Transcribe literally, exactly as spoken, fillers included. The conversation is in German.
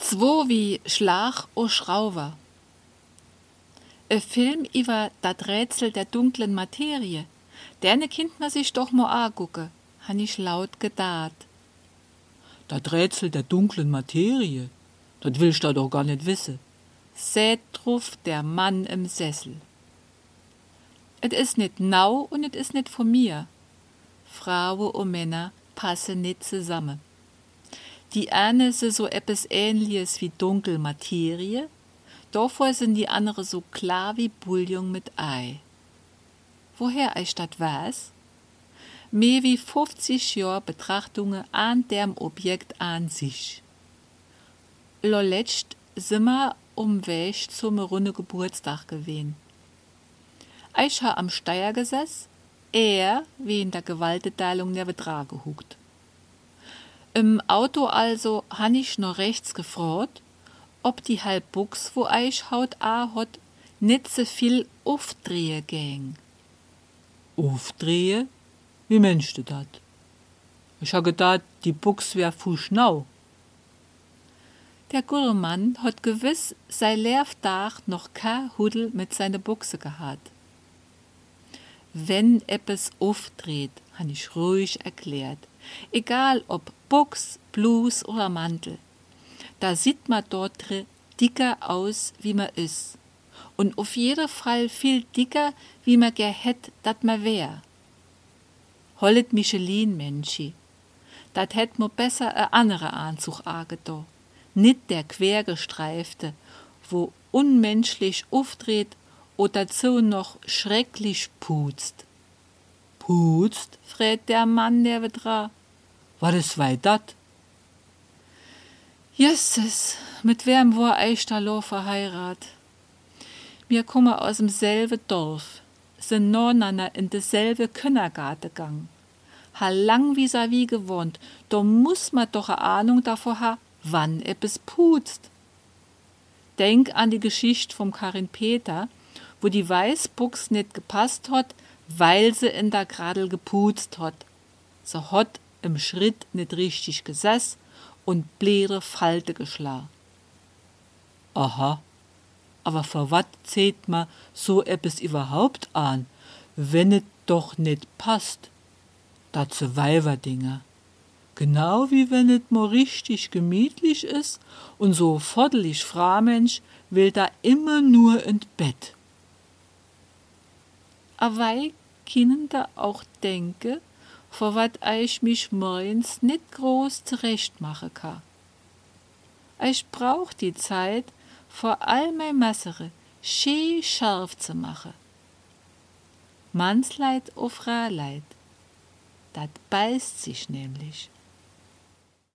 Zwo wie Schlag o Schrauber. E Film über dat Rätsel der dunklen Materie. Derne kind man sich doch mal angucke, han ich laut gedacht. Dat Rätsel der dunklen Materie, dat willst du doch gar nicht wissen. Sät ruft der Mann im Sessel. Et is nit nau und et is nit von mir. Frauen und Männer passen nit zusammen. Die eine se so etwas ähnliches wie dunkel Materie, davor sind die andere so klar wie Bouillon mit Ei. Woher ich dat weiß? Mehr wie fünfzig Jahre Betrachtungen an dem Objekt an sich. Loletzt sind wir um Weg zum runde Geburtstag gewesen. Ich ha am Steier gesessen, er wie in der Gewaltenteilung der Betrag gehuckt. Im Auto also han ich noch rechts gefragt, ob die halb Buchs, wo ich haut a hot, nit so viel aufdrehe gäng. Aufdrehe? Wie mensch du dat? Ich ha gedacht, die Buchs wär fu schnau. Der gute Mann hat gewiss sei Lehrtag noch kein Hudel mit seine Buchse gehabt. Wenn etwas aufdreht, han ich ruhig erklärt, egal ob Buchs, Blus oder Mantel, da sieht man dort dicker aus, wie man ist. Und auf jeden Fall viel dicker, wie man ger hätt, dat man wär. Hollet Michelin, Menschi. Dat hätt mo besser e andere Anzug agedo. Nit der quergestreifte, wo unmenschlich aufdreht oder dazu noch schrecklich putzt. Putzt? Frät der Mann der Vedra. Was is wei dat? Jesses, mit wem war ich da lo verheirat? Wir kommen aus dem selben Dorf, sind nebeneinander in deselbe Kindergarten gegangen. Ha lang vis-à-vis gewohnt, da muss man doch eine Ahnung davor ha, wann etwas putzt. Denk an die Geschichte vom Karin Peter, wo die Weißbuchs nicht gepasst hat, weil sie in der Gradel geputzt hat. Sie hat im Schritt nicht richtig gesessen und bläre Falte geschlagen. Aha, aber für wat zählt man so etwas überhaupt an, wenn es doch nicht passt? Dazu Weiberdinger. Genau wie wenn es mal richtig gemütlich ist und so voddelig Framensch will da immer nur ins Bett. Aber können da auch denken, vor wat ich mich morgens nicht groß zurechtmachen kann. Ich brauch die Zeit, vor all mein Messere schön scharf zu machen. Mannsleid auf Frauleid, dat beißt sich nämlich.